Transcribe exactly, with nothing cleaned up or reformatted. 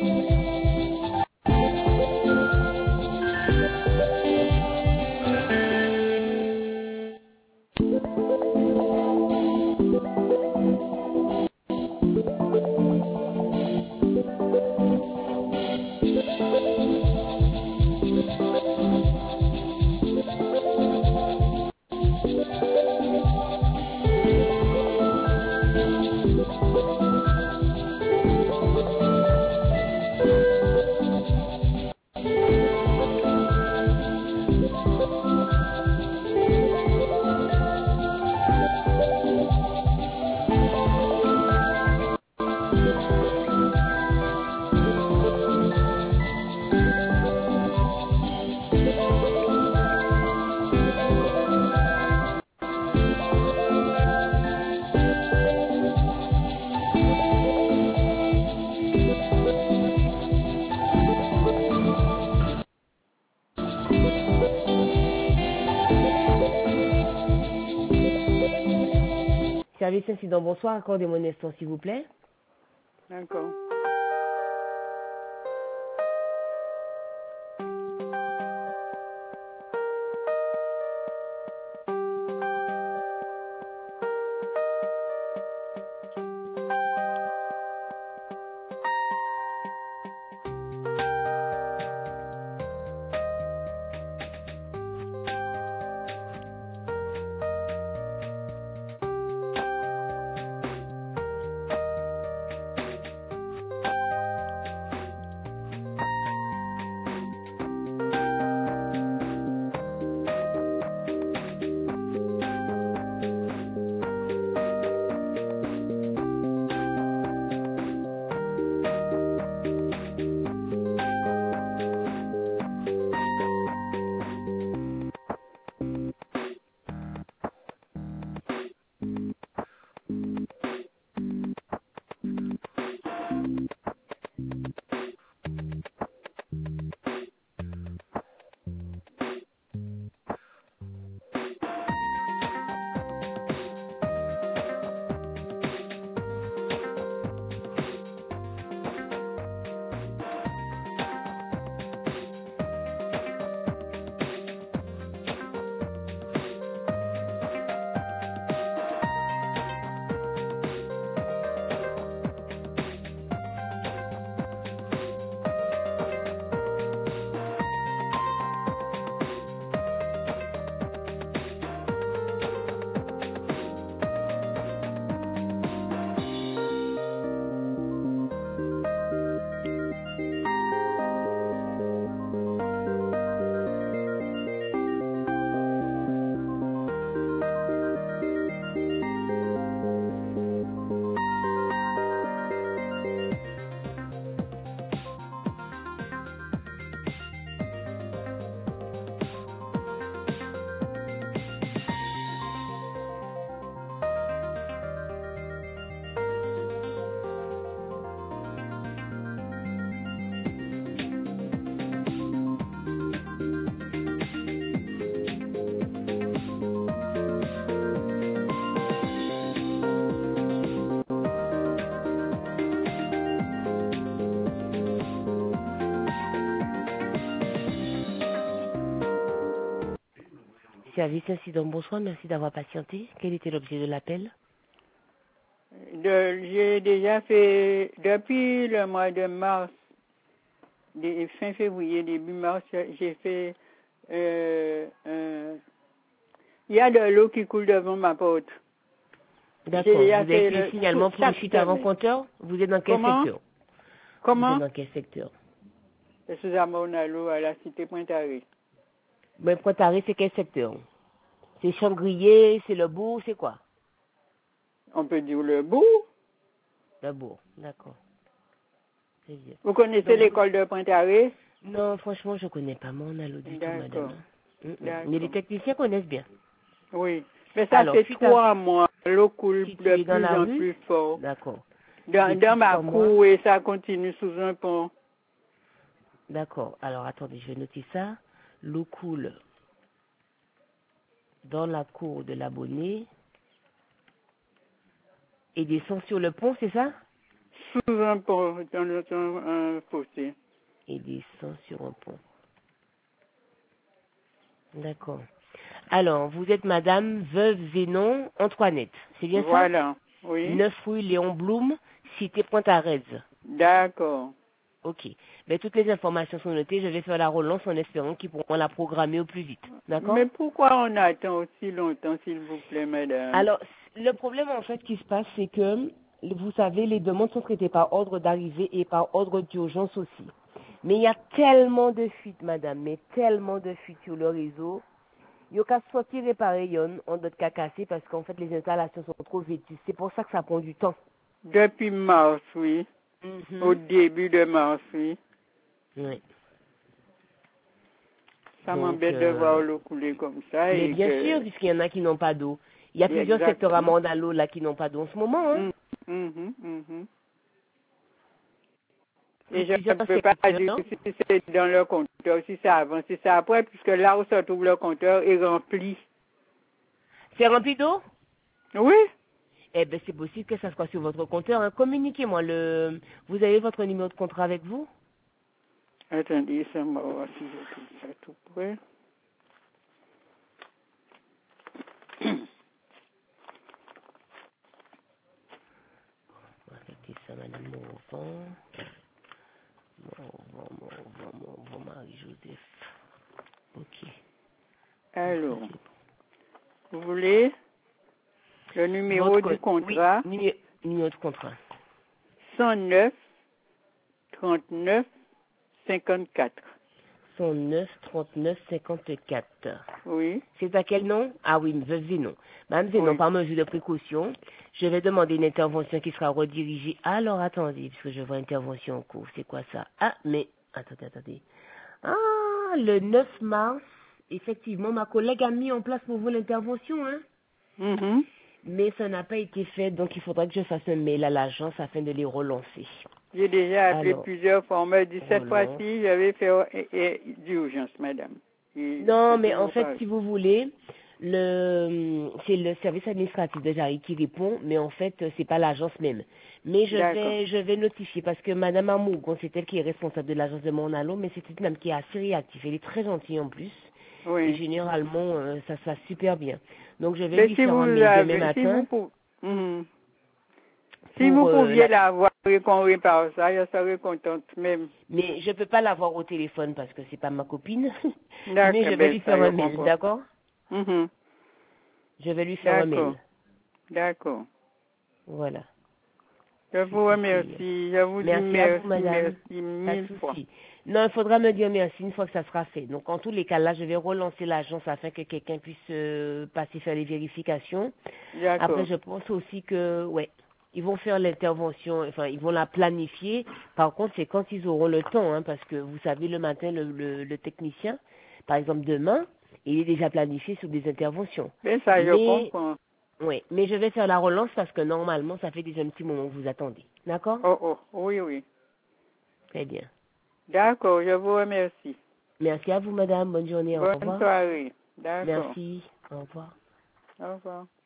Service incident, bonsoir, accordez-moi un instant s'il vous plaît. D'accord. Service incident, bonsoir, merci d'avoir patienté. Quel était l'objet de l'appel? De, j'ai déjà fait, depuis le mois de mars, de, fin février, début mars, j'ai fait, euh, euh, il y a de l'eau qui coule devant ma porte. D'accord, vous avez fait le signalement pour une fuite avant compteur? Vous êtes dans quel Comment? secteur? Comment? Vous êtes dans quel secteur? Je suis à Monalo, à la cité Pointe-à-Ré. Mais Pointe-à-Ré, c'est quel secteur? C'est Changrier, c'est le bourg, c'est quoi? On peut dire le bourg. Le bourg, d'accord. C'est bien. Vous connaissez l'école de Pointe-à-Ré? Non, franchement, je ne connais pas Monalo du tout, madame. Mm-mm. Mais les techniciens connaissent bien. Oui, mais ça Alors, fait trois mois. L'eau coule si de dans plus la en rue? plus fort. D'accord. Dans, dans ma cour et ça continue sous un pont. D'accord. Alors, attendez, je vais noter ça. L'eau coule dans la cour de l'abonné et descend sur le pont, c'est ça? sous un pont, dans, le, dans un fossé. Et descend sur un pont. D'accord. Alors, vous êtes Madame Veuve Zénon Antoinette, c'est bien voilà. ça? Voilà, oui. neuf rue Léon Blum, cité Pointe-à-Rez. D'accord. Ok. Mais toutes les informations sont notées. Je vais faire la relance en espérant qu'ils pourront la programmer au plus vite. D'accord? Mais pourquoi on attend aussi longtemps, s'il vous plaît, madame? Alors, le problème en fait qui se passe, c'est que, vous savez, les demandes sont traitées par ordre d'arrivée et par ordre d'urgence aussi. Mais il y a tellement de fuites, madame, mais tellement de fuites sur le réseau. Il y a qu'à sortir réparer yon, on doit qu'à casser parce qu'en fait les installations sont trop vêtues. C'est pour ça que ça prend du temps. Depuis mars, oui. Mm-hmm. Au début de mars, oui. Oui. Ça Donc, m'embête de euh, voir l'eau couler comme ça. mais Et bien que... sûr, puisqu'il y en a qui n'ont pas d'eau. Il y a plusieurs secteurs à Exactement. Mandalo là qui n'ont pas d'eau en ce moment. Hein. Mm, mhm, mhm. Il y a Et je plusieurs ne peux pas dire secteurs. si c'est dans le compteur, si c'est avant, si c'est après, puisque là où se trouve le compteur est rempli. C'est rempli d'eau? Oui. Eh bien, c'est possible que ça soit sur votre compteur. Hein. Communiquez-moi le. Vous avez votre numéro de contrat avec vous? Attendez, ça m'a voir si je trouve ça tout près. Affectez ça, Madame Morvan. Morvan, Morvan, Morvan, Marie-Joseph. Ok. Alors, Ça, c'est vous voulez le bon. numéro Votre du co- Oui, contrat? numé- numéro de contrat. cent neuf, trente-neuf, cinquante-quatre. cent neuf, trente-neuf, cinquante-quatre. Oui, C'est à quel nom? Ah oui, Veuve Zénon. Madame Zénon, oui. par mesure de précaution, je vais demander une intervention qui sera redirigée. Alors, attendez, puisque je vois intervention en cours. C'est quoi ça? Ah, mais, attendez, attendez. Ah, le neuf mars, effectivement, ma collègue a mis en place pour vous l'intervention, hein. Mhm. Mais ça n'a pas été fait, donc il faudra que je fasse un mail à l'agence afin de les relancer. J'ai déjà appelé Alors, plusieurs fois. On m'a dit cette relance. fois-ci, j'avais fait euh, euh, d'urgence, madame. Et Non, c'est mais en toujours fait, pareil. si vous voulez, le c'est le service administratif de Jarry qui répond, mais en fait, c'est pas l'agence même. Mais je D'accord. vais je vais notifier parce que Madame Amougon, c'est elle qui est responsable de l'agence de Monalo, mais c'est une dame qui est assez réactive. Elle est très gentille en plus. Et Oui. généralement, euh, ça se passe super bien. Donc, je vais Mais lui si faire vous un mail demain avez, si vous matin pouvez, Mhm. si pour vous euh, pouviez la... l'avoir et qu'on répare ça, je serais contente même. Mais je peux pas l'avoir au téléphone parce que c'est pas ma copine. Mais D'accord, je vais ben lui ça, faire je un mail, comprends. d'accord? Mhm. Je vais lui faire un D'accord, mail. d'accord. Voilà. Je C'est vous super. remercie. Je vous dis Merci à vous, merci, madame. merci Pas de mille fois. souci. Non, il faudra me dire merci une fois que ça sera fait. Donc, en tous les cas, là, je vais relancer l'agence afin que quelqu'un puisse euh, passer faire les vérifications. Après, D'accord. je pense aussi que, ouais, ils vont faire l'intervention, enfin, ils vont la planifier. Par contre, c'est quand ils auront le temps, hein, parce que vous savez, le matin, le, le, le technicien, par exemple, demain, il est déjà planifié sur des interventions. Ben ça, je Mais, comprends. oui, mais je vais faire la relance parce que normalement, ça fait déjà un petit moment que vous attendez. D'accord? Oh, oh, oui, oui. Très bien. D'accord, je vous remercie. Merci à vous, madame. Bonne journée. Au Bonne revoir. soirée. D'accord. Merci. Au revoir. Au revoir.